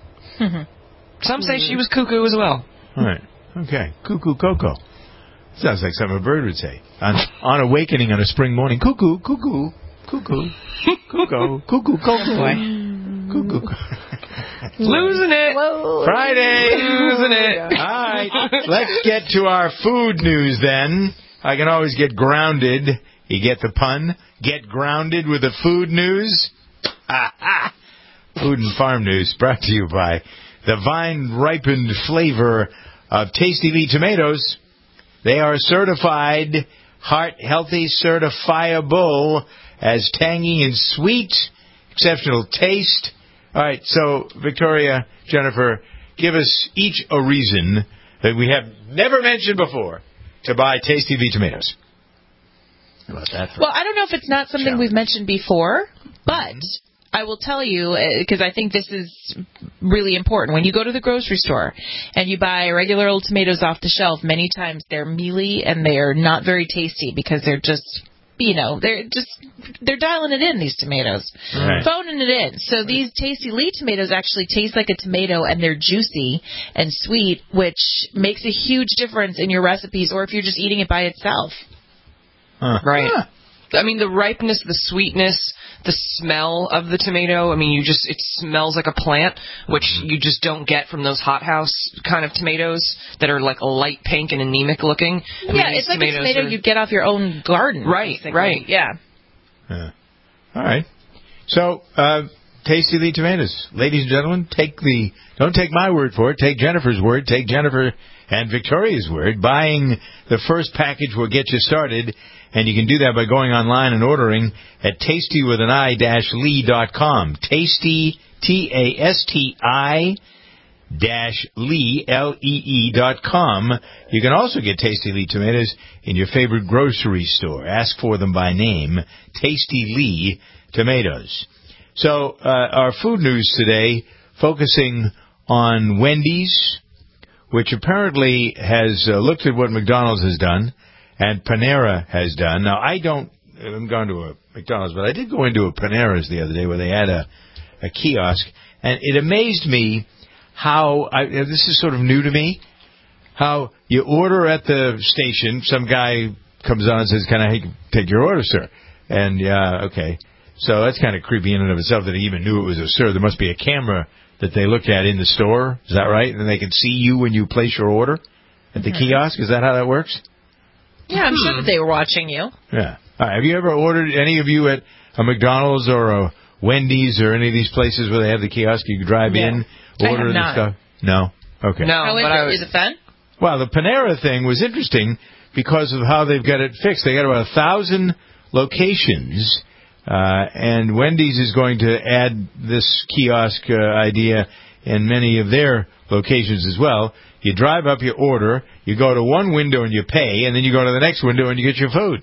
Some say she was cuckoo as well. All right. Okay. Cuckoo Coco. Sounds like something a bird would say. On, on awakening on a spring morning. Cuckoo, cuckoo, cuckoo, cuckoo, cuckoo, cuckoo. Cuckoo. Losing it. Friday. Losing it. All right. Let's get to our food news then. I can always get grounded. You get the pun? Get grounded with the food news? Ha ha! Food and farm news brought to you by the vine-ripened flavor of Tasty V tomatoes. They are certified heart-healthy, certifiable as tangy and sweet, exceptional taste. All right, so Victoria, Jennifer, give us each a reason that we have never mentioned before to buy Tasty V tomatoes. How about that? Well, I don't know if it's not something Challenge. we've mentioned before, but I will tell you, because I think this is really important. When you go to the grocery store and you buy regular old tomatoes off the shelf, many times they're mealy and they're not very tasty because they're just, you know, they're just, they're dialing it in, these tomatoes. Right. Phoning it in. So these Tasty Lee tomatoes actually taste like a tomato and they're juicy and sweet, which makes a huge difference in your recipes or if you're just eating it by itself. Huh. Right. I mean, the ripeness, the sweetness, the smell of the tomato. I mean, you just, it smells like a plant, which you just don't get from those hothouse kind of tomatoes that are like light pink and anemic looking. I Yeah, mean, it's like a tomatoes tomato are- you'd get off your own garden. Right, basically. right. Yeah. Yeah. All right. So, uh, Tasty Lee tomatoes. Ladies and gentlemen, take the don't take my word for it. Take Jennifer's word. Take Jennifer and Victoria's word. Buying the first package will get you started, and you can do that by going online and ordering at tasty with an I dash lee dot com. Tasty, T A S T I dash Lee, L E E dot com. You can also get Tasty Lee tomatoes in your favorite grocery store. Ask for them by name. Tasty Lee tomatoes. So, uh, our food news today, focusing on Wendy's, which apparently has uh, looked at what McDonald's has done and Panera has done. Now, I don't, I haven't gone to a McDonald's, but I did go into a Panera's the other day where they had a, a kiosk, and it amazed me how, I, this is sort of new to me, how you order at the station, some guy comes on and says, can I take your order, sir? And, yeah, okay. So that's kind of creepy in and of itself that he even knew it was a sir. There must be a camera that they look at in the store. Is that right? And they can see you when you place your order at the kiosk? Is that how that works? Yeah, I'm sure that they were watching you. Yeah. All right. Have you ever ordered, any of you, at a McDonald's or a Wendy's or any of these places where they have the kiosk? You can drive Yeah. in, I order have the not. stuff? No? Okay. No, How is but it? I was, Is it fun? Well, the Panera thing was interesting because of how they've got it fixed. They got about a thousand locations, uh, and Wendy's is going to add this kiosk uh, idea in many of their locations as well. You drive up your order, you go to one window and you pay, and then you go to the next window and you get your food.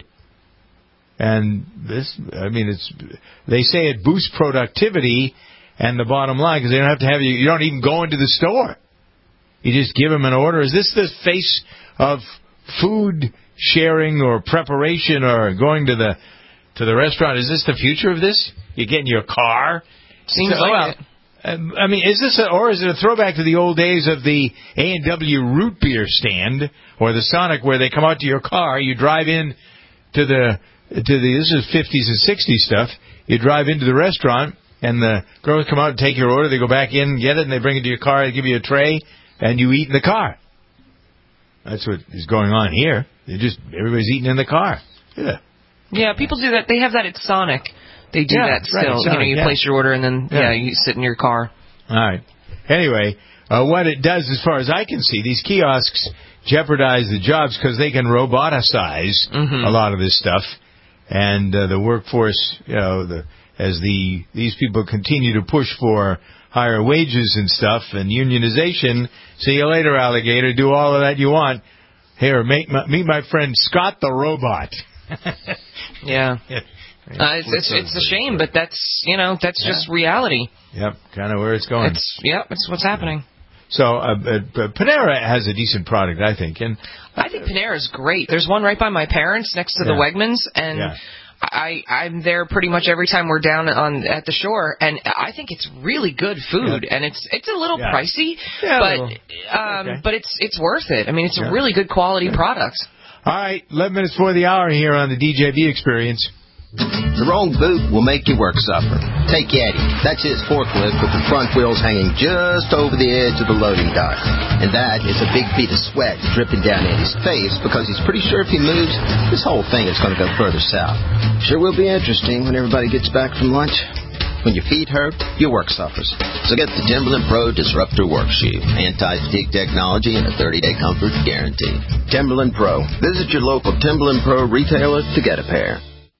And this, I mean, it's, they say it boosts productivity and the bottom line, because they don't have to have you, you don't even go into the store. You just give them an order. Is this the face of food sharing or preparation or going to the to the restaurant? Is this the future of this? You get in your car? Seems so, like well, it. I mean, is this a, or is it a throwback to the old days of the A and W root beer stand or the Sonic, where they come out to your car, you drive in to the to the this is fifties and sixties stuff. You drive into the restaurant and the girls come out and take your order. They go back in and get it, and they bring it to your car. They give you a tray, and you eat in the car. That's what is going on here. They just everybody's eating in the car. Yeah. Yeah, people do that. They have that at Sonic. They do Yeah, that still. right, Sonic, you know, you yeah. place your order and then Yeah. yeah. you sit in your car. All right. Anyway, uh, what it does, as far as I can see, these kiosks jeopardize the jobs because they can roboticize Mm-hmm. a lot of this stuff, and uh, the workforce, you know, the, as the these people continue to push for higher wages and stuff and unionization. See you later, alligator. Do all of that you want. Here, meet my, meet my friend Scott the robot. Yeah. Uh, it's, it's it's a shame, but that's you know that's Yeah. just reality. Yep, kind of where it's going. It's yep, it's what's happening. So uh, uh, Panera has a decent product, I think, and I think Panera is great. There's one right by my parents next to the Yeah. Wegmans, and Yeah. I I'm there pretty much every time we're down on at the shore, and I think it's really good food, Yeah. and it's it's a little Yeah. pricey, Yeah, a but little. um, Okay. but it's it's worth it. I mean, it's Yeah. a really good quality product. All right, eleven minutes before the hour here on the D J B Experience. The wrong boot will make your work suffer. Take Eddie. That's his forklift with the front wheels hanging just over the edge of the loading dock. And that is a big bead of sweat dripping down Eddie's face because he's pretty sure if he moves, this whole thing is going to go further south. Sure will be interesting when everybody gets back from lunch. When your feet hurt, your work suffers. So get the Timberland Pro Disruptor Work Shoe. Anti-fatigue technology and a thirty-day comfort guarantee. Timberland Pro. Visit your local Timberland Pro retailer to get a pair.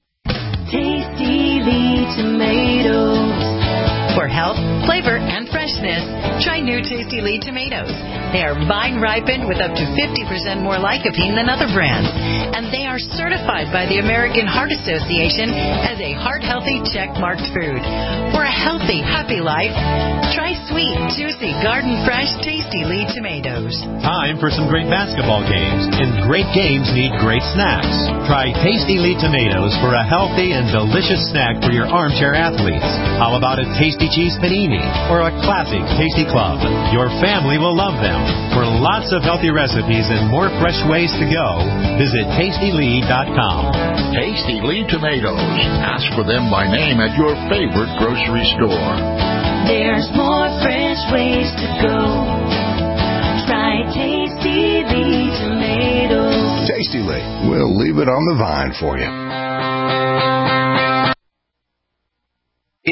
Tasty Lee tomatoes. For health, flavor, and freshness, try new Tasty Lee tomatoes. They are vine ripened with up to fifty percent more lycopene than other brands. And they are certified by the American Heart Association as a heart-healthy check-marked food. For a healthy, happy life, try sweet, juicy, garden-fresh Tasty Lee tomatoes. Time for some great basketball games, and great games need great snacks. Try Tasty Lee tomatoes for a healthy and delicious snack for your armchair athletes. How about a tasty cheese panini or a classic tasty club? Your family will love them. For lots of healthy recipes and more fresh ways to go, visit tasty lee dot com. Tasty Lee tomatoes. Ask for them by name at your favorite grocery store. There's more fresh ways to go. Try Tasty Lee tomatoes. Tasty Lee. We'll leave it on the vine for you. In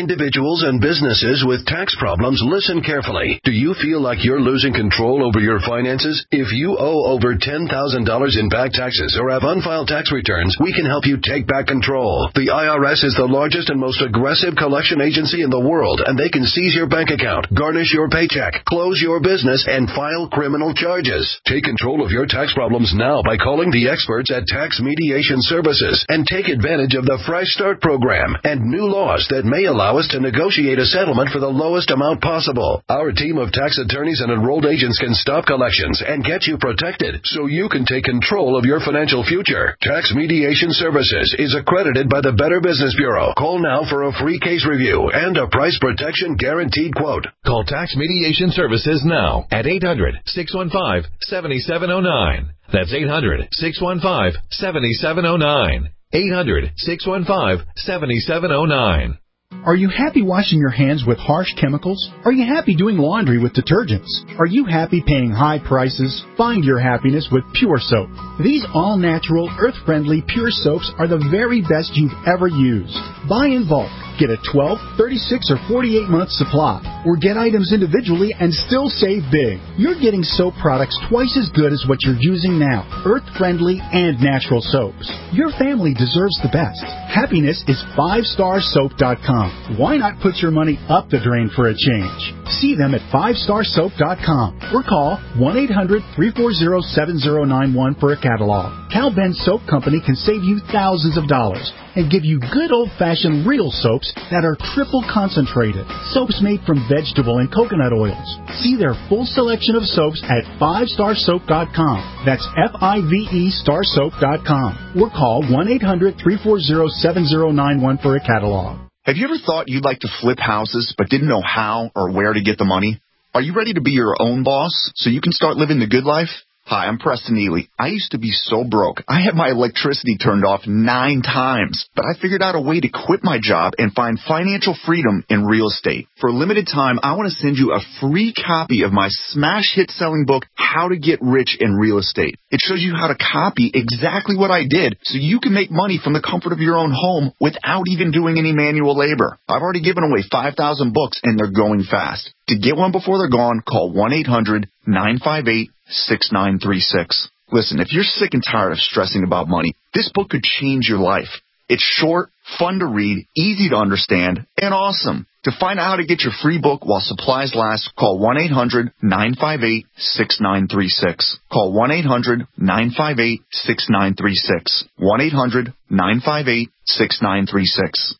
Individuals and businesses with tax problems, listen carefully. Do you feel like you're losing control over your finances? If you owe over ten thousand dollars in back taxes or have unfiled tax returns, we can help you take back control. The I R S is the largest and most aggressive collection agency in the world, and they can seize your bank account, garnish your paycheck, close your business, and file criminal charges. Take control of your tax problems now by calling the experts at Tax Mediation Services and take advantage of the Fresh Start program and new laws that may allow us to negotiate a settlement for the lowest amount possible. Our team of tax attorneys and enrolled agents can stop collections and get you protected so you can take control of your financial future. Tax Mediation Services is accredited by the Better Business Bureau. Call now for a free case review and a price protection guaranteed quote. Call Tax Mediation Services now at eight hundred, six one five, seven seven zero nine. That's eight hundred, six one five, seven seven zero nine. eight hundred, six one five, seven seven zero nine. Are you happy washing your hands with harsh chemicals? Are you happy doing laundry with detergents? Are you happy paying high prices? Find your happiness with Pure Soap. These all-natural, earth-friendly Pure Soaps are the very best you've ever used. Buy in bulk. Get a twelve, thirty-six, or forty-eight month supply. Or get items individually and still save big. You're getting soap products twice as good as what you're using now. Earth-friendly and natural soaps. Your family deserves the best. Happiness is five star soap dot com. Why not put your money up the drain for a change? See them at five star soap dot com or call one eight hundred, three four zero, seven zero nine one for a catalog. Cal Ben Soap Company can save you thousands of dollars and give you good old-fashioned real soaps that are triple concentrated. Soaps made from vegetable and coconut oils. See their full selection of soaps at five star soap dot com. That's F I V E star soap dot com. Or call one eight hundred, three four zero, seven zero nine one for a catalog. Have you ever thought you'd like to flip houses but didn't know how or where to get the money? Are you ready to be your own boss so you can start living the good life? Hi, I'm Preston Neely. I used to be so broke. I had my electricity turned off nine times, but I figured out a way to quit my job and find financial freedom in real estate. For a limited time, I want to send you a free copy of my smash hit selling book, How to Get Rich in Real Estate. It shows you how to copy exactly what I did so you can make money from the comfort of your own home without even doing any manual labor. I've already given away five thousand books and they're going fast. To get one before they're gone, call one eight hundred, nine five eight, six nine three six. Listen, if you're sick and tired of stressing about money, this book could change your life. It's short, fun to read, easy to understand, and awesome. To find out how to get your free book while supplies last, call one eight hundred, nine five eight, six nine three six. Call one eight hundred, nine five eight, six nine three six. one eight hundred, nine five eight, six nine three six.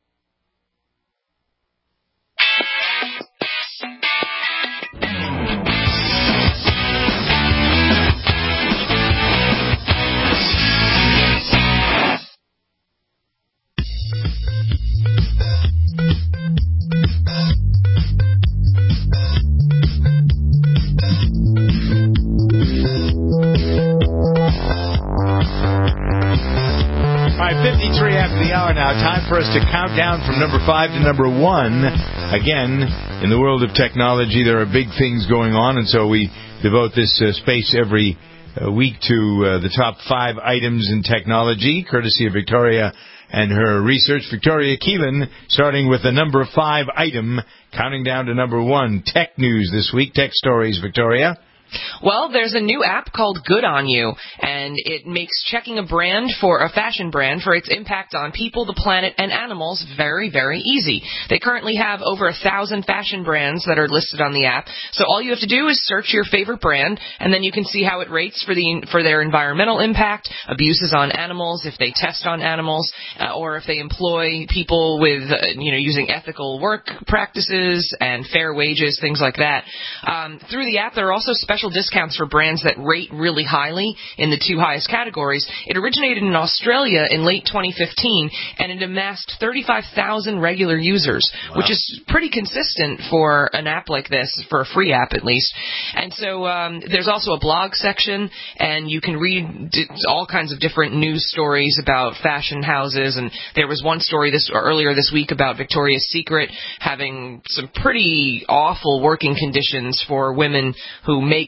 fifty-three after the hour now. Time for us to count down from number five to number one. Again, in the world of technology, there are big things going on, and so we devote this uh, space every uh, week to uh, the top five items in technology, courtesy of Victoria and her research. Victoria Keelan, starting with the number five item, counting down to number one. Tech news this week. Tech stories, Victoria. Well, there's a new app called Good On You, and it makes checking a brand for a fashion brand for its impact on people, the planet, and animals very, very easy. They currently have over a thousand fashion brands that are listed on the app, so all you have to do is search your favorite brand, and then you can see how it rates for the for their environmental impact, abuses on animals, if they test on animals, uh, or if they employ people with, uh, you know, using ethical work practices and fair wages, things like that. Um, through the app, there are also special discounts for brands that rate really highly in the two highest categories. It originated in Australia in late twenty fifteen, and it amassed thirty-five thousand regular users, wow. which is pretty consistent for an app like this, for a free app at least. And so um, there's also a blog section, and you can read d- all kinds of different news stories about fashion houses. And there was one story this or earlier this week about Victoria's Secret having some pretty awful working conditions for women who make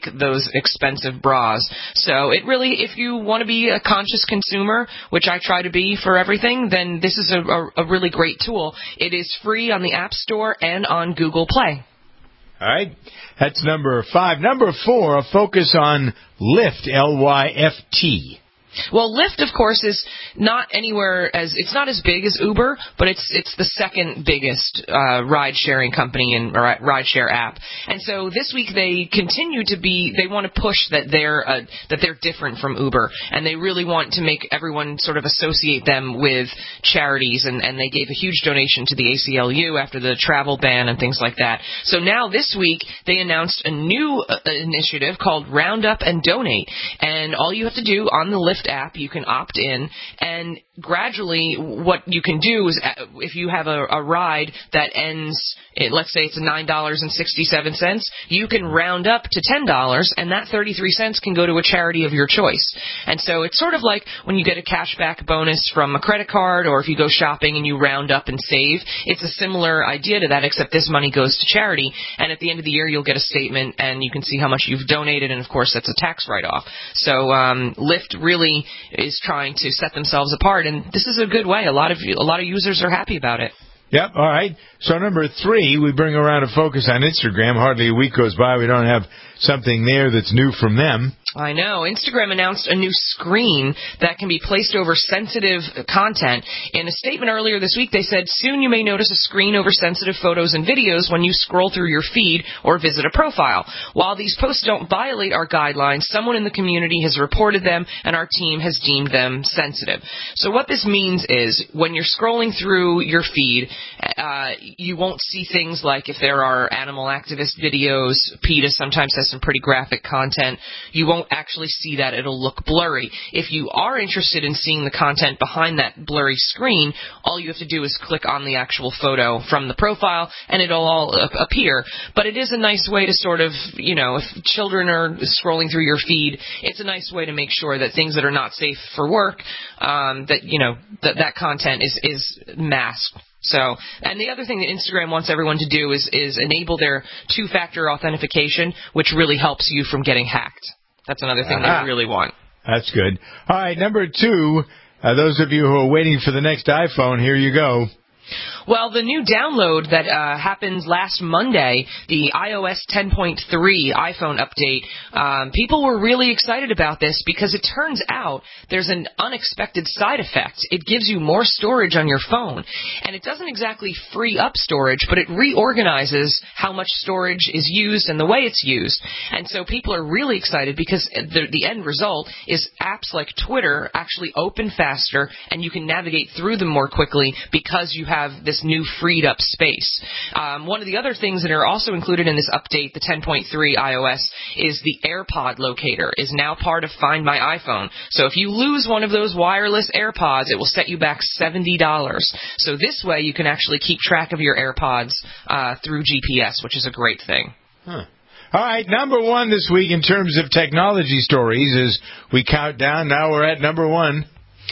make those expensive bras. So it really, if you want to be a conscious consumer, which I try to be for everything, then this is a, a, a really great tool. It is free on the App Store and on Google Play. All right. That's number five. Number four, a focus on Lyft, L Y F T. Well, Lyft, of course, is not anywhere as it's not as big as Uber, but it's it's the second biggest uh, ride-sharing company and ride-share app. And so this week they continue to be they want to push that they're uh, that they're different from Uber, and they really want to make everyone sort of associate them with charities. And, and they gave a huge donation to the A C L U after the travel ban and things like that. So now this week they announced a new uh, initiative called Round Up and Donate, and all you have to do on the Lyft app, you can opt in, and gradually what you can do is if you have a, a ride that ends, let's say it's nine dollars and sixty-seven cents, you can round up to ten dollars, and that thirty-three cents can go to a charity of your choice. And so it's sort of like when you get a cashback bonus from a credit card, or if you go shopping and you round up and save. It's a similar idea to that, except this money goes to charity, and at the end of the year you'll get a statement and you can see how much you've donated, and of course that's a tax write-off. So um, Lyft really is trying to set themselves apart, and this is a good way. A lot of a lot of users are happy about it. Yep, all right. So number three, we bring around a focus on Instagram. Hardly a week goes by we don't have something there that's new from them. I know. Instagram announced a new screen that can be placed over sensitive content. In a statement earlier this week, they said, soon you may notice a screen over sensitive photos and videos when you scroll through your feed or visit a profile. While these posts don't violate our guidelines, someone in the community has reported them, and our team has deemed them sensitive. So what this means is when you're scrolling through your feed, uh, you won't see things like if there are animal activist videos. PETA sometimes has some pretty graphic content. You won't actually see that. It'll look blurry. If you are interested in seeing the content behind that blurry screen, all you have to do is click on the actual photo from the profile, and it'll all appear. But it is a nice way to sort of, you know, if children are scrolling through your feed, it's a nice way to make sure that things that are not safe for work, um, that, you know, that that content is, is masked. So, and the other thing that Instagram wants everyone to do is, is enable their two-factor authentication, which really helps you from getting hacked. That's another thing uh-huh. they really want. That's good. All right, number two, uh, those of you who are waiting for the next iPhone, here you go. Well, the new download that uh, happened last Monday, the i O S ten point three iPhone update, um, people were really excited about this because it turns out there's an unexpected side effect. It gives you more storage on your phone, and it doesn't exactly free up storage, but it reorganizes how much storage is used and the way it's used. And so people are really excited because the, the end result is apps like Twitter actually open faster, and you can navigate through them more quickly because you have this new freed up space. Um, one of the other things that are also included in this update, the ten point three iOS, is the AirPod locator is now part of Find My iPhone. So if you lose one of those wireless AirPods, it will set you back seventy dollars. So this way you can actually keep track of your AirPods uh, through G P S, which is a great thing. Huh. All right, number one this week in terms of technology stories as we count down. Now we're at number one.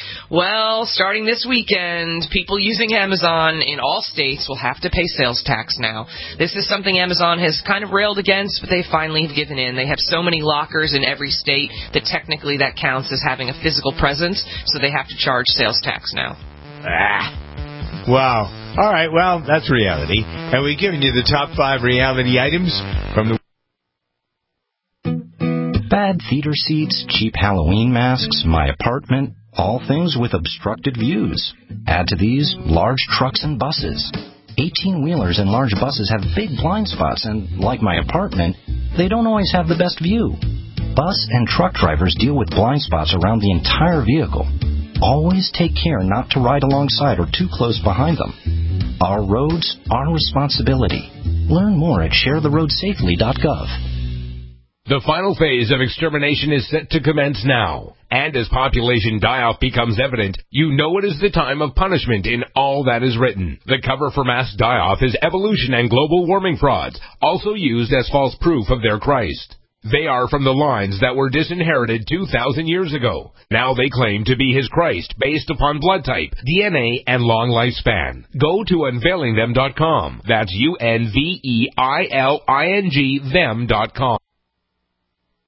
Well, starting this weekend, people using Amazon in all states will have to pay sales tax now. This is something Amazon has kind of railed against, but they finally have given in. They have so many lockers in every state that technically that counts as having a physical presence, so they have to charge sales tax now. Ah. Wow. All right, well, that's reality. And we've given you the top five reality items from the... Bad theater seats, cheap Halloween masks, my apartment, all things with obstructed views. Add to these large trucks and buses. eighteen-wheelers and large buses have big blind spots, and like my apartment, they don't always have the best view. Bus and truck drivers deal with blind spots around the entire vehicle. Always take care not to ride alongside or too close behind them. Our roads, our responsibility. Learn more at share the road safely dot gov. The final phase of extermination is set to commence now. And as population die-off becomes evident, you know it is the time of punishment in all that is written. The cover for mass die-off is evolution and global warming frauds, also used as false proof of their Christ. They are from the lines that were disinherited two thousand years ago. Now they claim to be his Christ based upon blood type, D N A, and long lifespan. Go to unveiling them dot com. That's U N V E I L I N G them dot com.